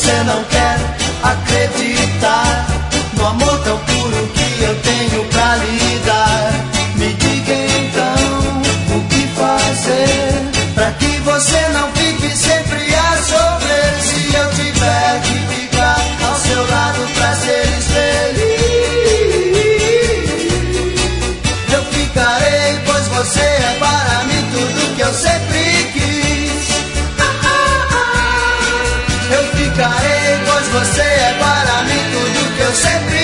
você não quer acreditar no amor tão puro que eu tenho pra lhe dar. Me diga então o que fazer pra que você não fique sempre a sofrer. Se eu tiver que ficar ao seu lado pra seres felizes, eu ficarei, pois você é para mim tudo que eu sempre quis. Eu ficarei, pois você é para mim tudo que eu sempre